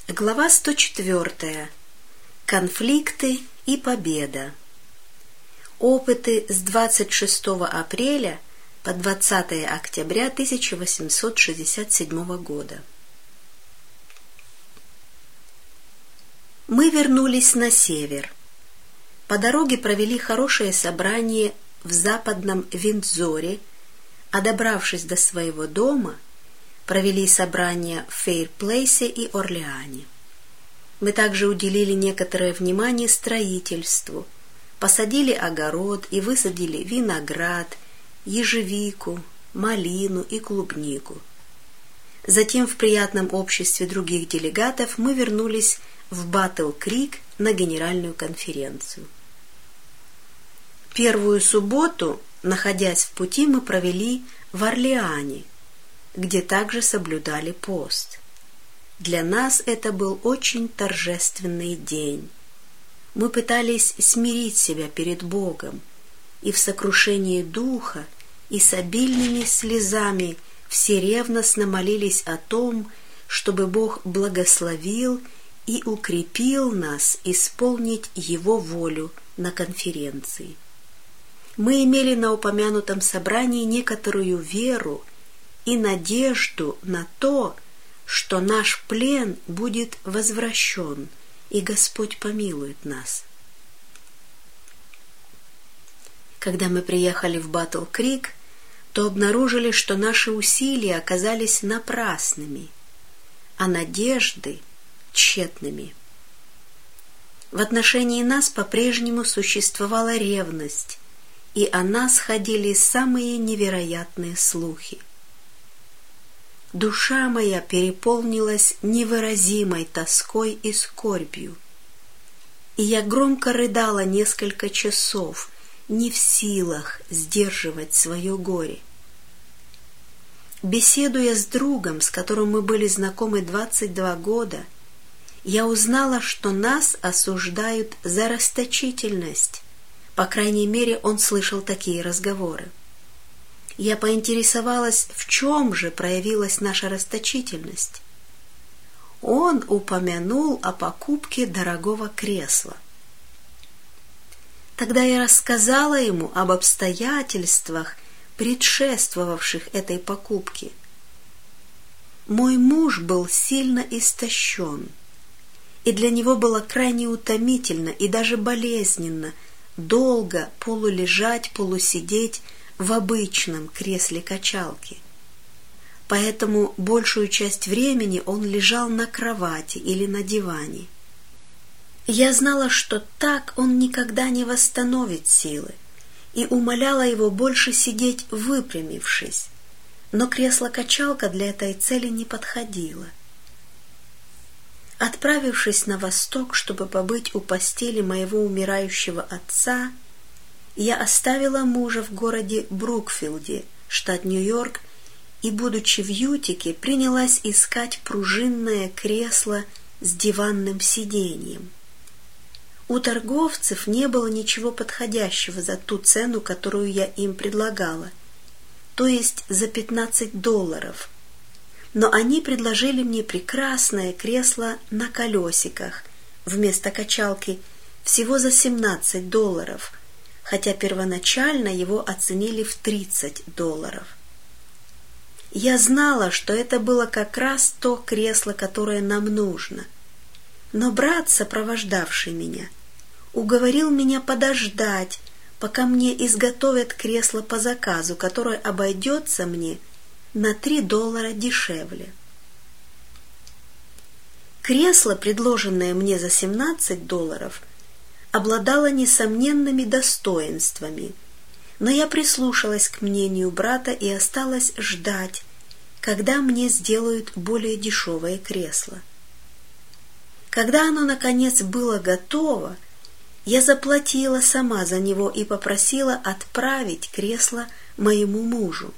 Глава 104. Конфликты и победа. Опыты с 26 апреля по 20 октября 1867 года. Мы вернулись на север. По дороге провели хорошее собрание в западном Виндзоре, а добравшись до своего дома, провели собрания в Фейрплейсе и Орлеане. Мы также уделили некоторое внимание строительству, посадили огород и высадили виноград, ежевику, малину и клубнику. Затем в приятном обществе других делегатов мы вернулись в Батл-Крик на генеральную конференцию. Первую субботу, находясь в пути, мы провели в Орлеане, где также соблюдали пост. Для нас это был очень торжественный день. Мы пытались смирить себя перед Богом, и в сокрушении духа и с обильными слезами все ревностно молились о том, чтобы Бог благословил и укрепил нас исполнить Его волю на конференции. Мы имели на упомянутом собрании некоторую веру и надежду на то, что наш плен будет возвращен, и Господь помилует нас. Когда мы приехали в Батл-Крик, то обнаружили, что наши усилия оказались напрасными, а надежды тщетными. В отношении нас по-прежнему существовала ревность, и о нас ходили самые невероятные слухи. Душа моя переполнилась невыразимой тоской и скорбью, и я громко рыдала несколько часов, не в силах сдерживать свое горе. Беседуя с другом, с которым мы были знакомы 22 года, я узнала, что нас осуждают за расточительность. По крайней мере, он слышал такие разговоры. Я поинтересовалась, в чем же проявилась наша расточительность. Он упомянул о покупке дорогого кресла. Тогда я рассказала ему об обстоятельствах, предшествовавших этой покупке. Мой муж был сильно истощен, и для него было крайне утомительно и даже болезненно долго полулежать, полусидеть в обычном кресле-качалке. Поэтому большую часть времени он лежал на кровати или на диване. Я знала, что так он никогда не восстановит силы, и умоляла его больше сидеть выпрямившись, но кресло-качалка для этой цели не подходило. Отправившись на восток, чтобы побыть у постели моего умирающего отца, я оставила мужа в городе Брукфилде, штат Нью-Йорк, и, будучи в Ютике, принялась искать пружинное кресло с диванным сиденьем. У торговцев не было ничего подходящего за ту цену, которую я им предлагала, то есть за $15, но они предложили мне прекрасное кресло на колесиках вместо качалки всего за $17, хотя первоначально его оценили в $30. Я знала, что это было как раз то кресло, которое нам нужно, но брат, сопровождавший меня, уговорил меня подождать, пока мне изготовят кресло по заказу, которое обойдется мне на $3 дешевле. Кресло, предложенное мне за $17, обладало несомненными достоинствами, но я прислушалась к мнению брата и осталась ждать, когда мне сделают более дешевое кресло. Когда оно, наконец, было готово, я заплатила сама за него и попросила отправить кресло моему мужу.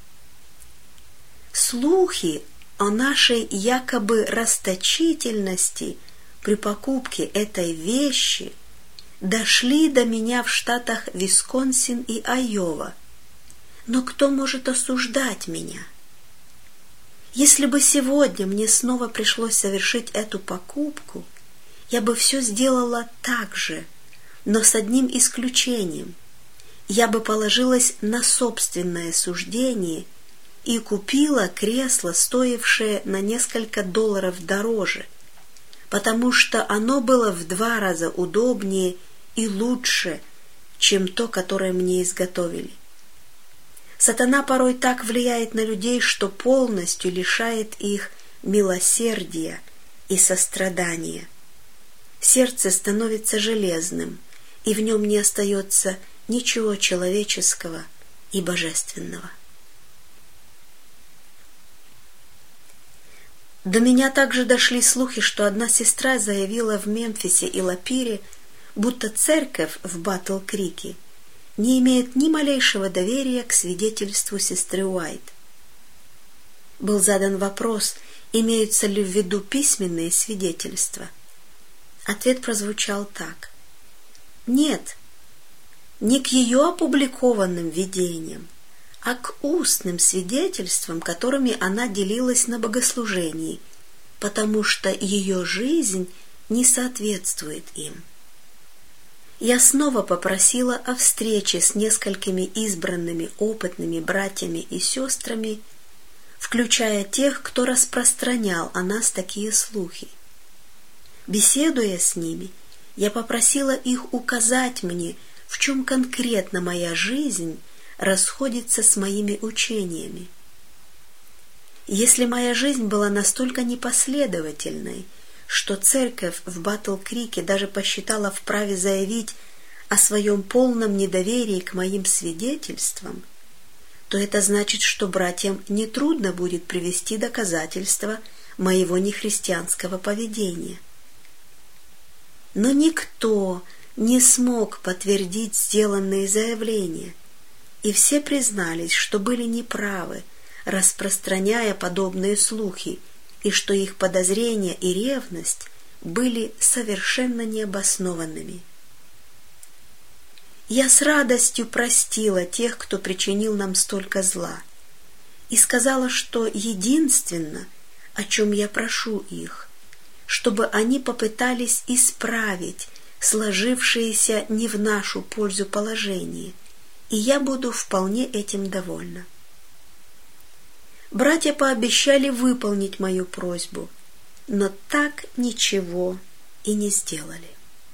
Слухи о нашей якобы расточительности при покупке этой вещи дошли до меня в штатах Висконсин и Айова. Но кто может осуждать меня? Если бы сегодня мне снова пришлось совершить эту покупку, я бы все сделала так же, но с одним исключением. Я бы положилась на собственное суждение и купила кресло, стоившее на несколько долларов дороже, потому что оно было в 2 раза удобнее и лучше, чем то, которое мне изготовили. Сатана порой так влияет на людей, что полностью лишает их милосердия и сострадания. Сердце становится железным, и в нем не остается ничего человеческого и божественного. До меня также дошли слухи, что одна сестра заявила в Мемфисе и Лапире, будто церковь в Батл-Крике не имеет ни малейшего доверия к свидетельству сестры Уайт. Был задан вопрос, имеются ли в виду письменные свидетельства. Ответ прозвучал так: нет, не к ее опубликованным видениям, а к устным свидетельствам, которыми она делилась на богослужении, потому что ее жизнь не соответствует им. Я снова попросила о встрече с несколькими избранными опытными братьями и сестрами, включая тех, кто распространял о нас такие слухи. Беседуя с ними, я попросила их указать мне, в чем конкретно моя жизнь расходится с моими учениями. Если моя жизнь была настолько непоследовательной, что церковь в Батл-Крике даже посчитала вправе заявить о своем полном недоверии к моим свидетельствам, то это значит, что братьям нетрудно будет привести доказательства моего нехристианского поведения. Но никто не смог подтвердить сделанные заявления, и все признались, что были неправы, распространяя подобные слухи, и что их подозрения и ревность были совершенно необоснованными. Я с радостью простила тех, кто причинил нам столько зла, и сказала, что единственно, о чем я прошу их, чтобы они попытались исправить сложившееся не в нашу пользу положение, и я буду вполне этим довольна. Братья пообещали выполнить мою просьбу, но так ничего и не сделали.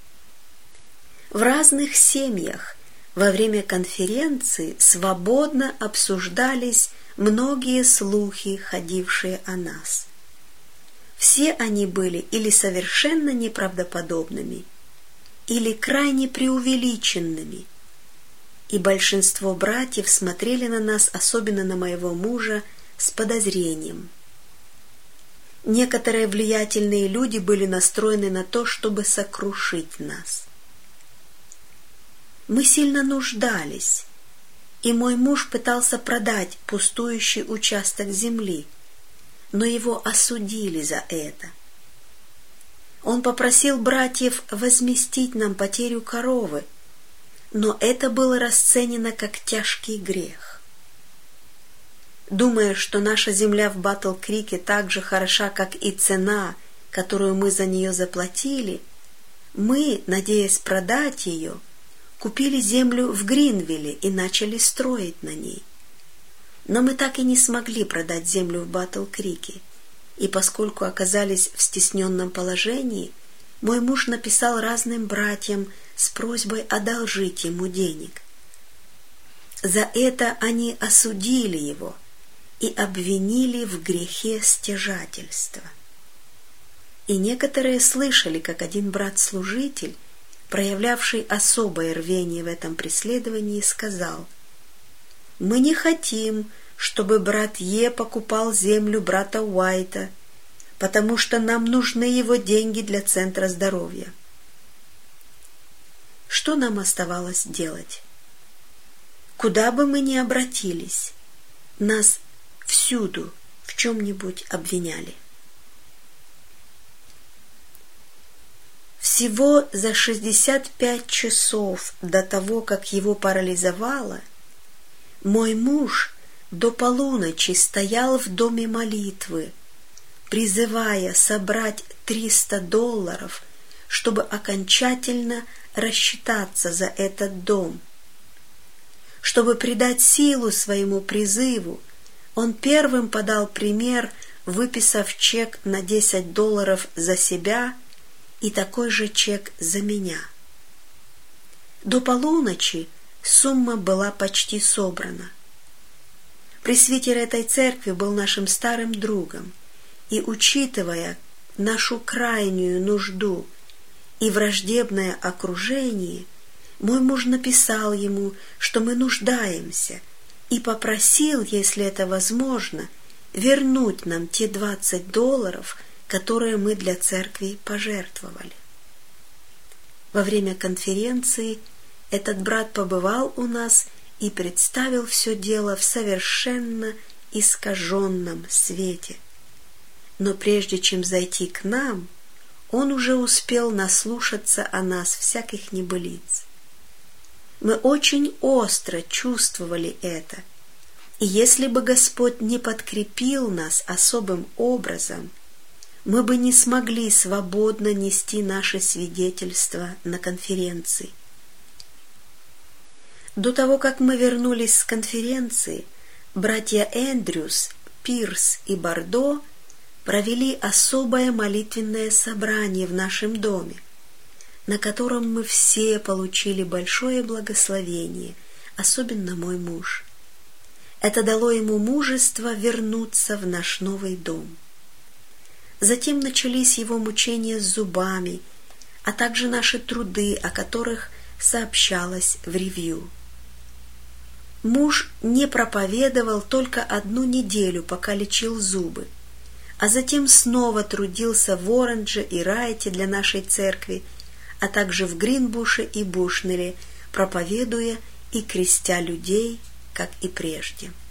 В разных семьях во время конференции свободно обсуждались многие слухи, ходившие о нас. Все они были или совершенно неправдоподобными, или крайне преувеличенными, и большинство братьев смотрели на нас, особенно на моего мужа, с подозрением. Некоторые влиятельные люди были настроены на то, чтобы сокрушить нас. Мы сильно нуждались, и мой муж пытался продать пустующий участок земли, но его осудили за это. Он попросил братьев возместить нам потерю коровы, но это было расценено как тяжкий грех. Думая, что наша земля в Батл-Крике так же хороша, как и цена, которую мы за нее заплатили, мы, надеясь продать ее, купили землю в Гринвилле и начали строить на ней. Но мы так и не смогли продать землю в Батл-Крике, и поскольку оказались в стесненном положении, мой муж написал разным братьям с просьбой одолжить ему денег. За это они осудили его и обвинили в грехе стяжательства. И некоторые слышали, как один брат-служитель, проявлявший особое рвение в этом преследовании, сказал: «Мы не хотим, чтобы брат Е покупал землю брата Уайта, потому что нам нужны его деньги для центра здоровья». Что нам оставалось делать? Куда бы мы ни обратились, нас всюду в чем-нибудь обвиняли. Всего за 65 часов до того, как его парализовало, мой муж до полуночи стоял в доме молитвы, призывая собрать $300, чтобы окончательно рассчитаться за этот дом. Чтобы придать силу своему призыву, он первым подал пример, выписав чек на $10 за себя и такой же чек за меня. До полуночи сумма была почти собрана. Пресвитер этой церкви был нашим старым другом, и, учитывая нашу крайнюю нужду и враждебное окружение, мой муж написал ему, что мы нуждаемся, и попросил, если это возможно, вернуть нам те $20, которые мы для церкви пожертвовали. Во время конференции этот брат побывал у нас и представил все дело в совершенно искаженном свете. Но прежде чем зайти к нам, он уже успел наслушаться о нас всяких небылиц. Мы очень остро чувствовали это, и если бы Господь не подкрепил нас особым образом, мы бы не смогли свободно нести наше свидетельство на конференции. До того, как мы вернулись с конференции, братья Эндрюс, Пирс и Бордо провели особое молитвенное собрание в нашем доме, на котором мы все получили большое благословение, особенно мой муж. Это дало ему мужество вернуться в наш новый дом. Затем начались его мучения с зубами, а также наши труды, о которых сообщалось в ревью. Муж не проповедовал только 1 неделю, пока лечил зубы, а затем снова трудился в Оранже и Райте для нашей церкви, а также в Гринбуше и Бушнеле, проповедуя и крестя людей, как и прежде.